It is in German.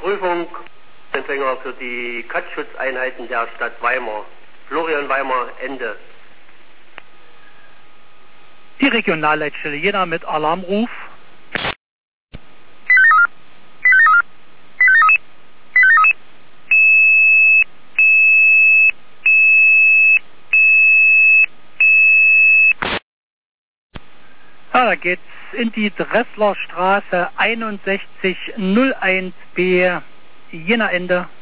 Prüfung. Empfänger für die Katzschutzeinheiten der Stadt Weimar. Florian Weimar, Ende. Die Regionalleitstelle Jena mit Alarmruf. Ja, da geht's in die Dresslerstraße 6101b, Jena Ende.